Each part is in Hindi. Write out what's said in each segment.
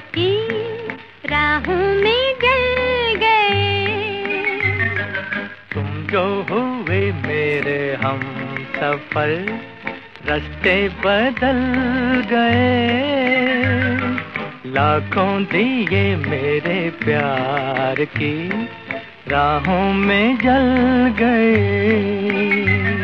की राहों में जल गए। तुम जो हुए मेरे हम सफर, रास्ते बदल गए। लाखों दिए मेरे प्यार की राहों में जल गए।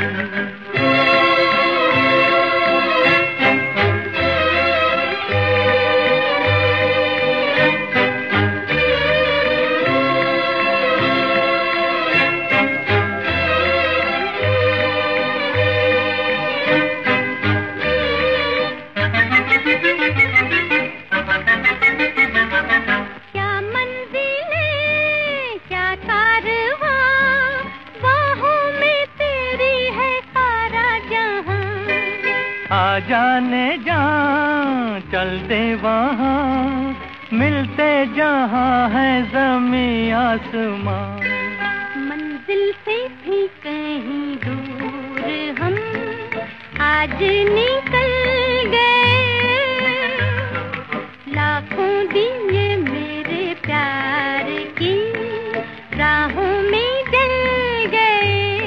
आ जाने जा चल दे वहाँ, मिलते जहाँ है ज़मीं आसमां। मंजिल से भी कहीं दूर हम आज निकल गए। लाखों दिए मेरे प्यार की राहों में जल गए।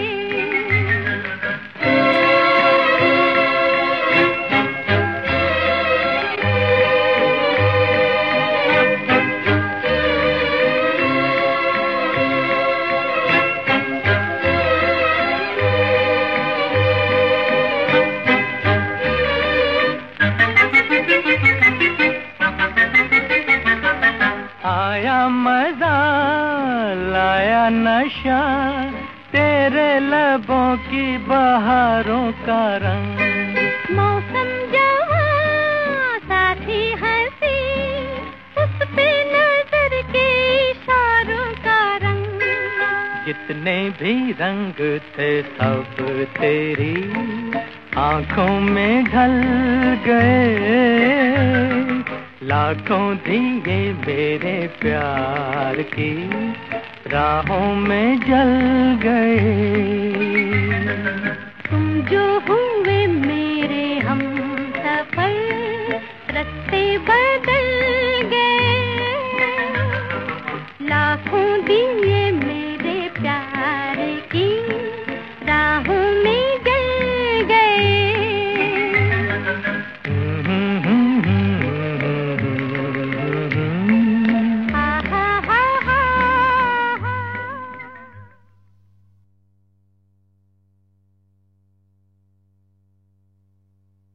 आया मजा लाया नशा, तेरे लबों की बहारों का रंग। मौसम जवां साथी हंसी, उस पे नजर के इशारों का रंग। जितने भी रंग थे सब तेरी आंखों में ढल गए। लाखों दिए मेरे प्यार की राहों में जल गए। तुम जो हो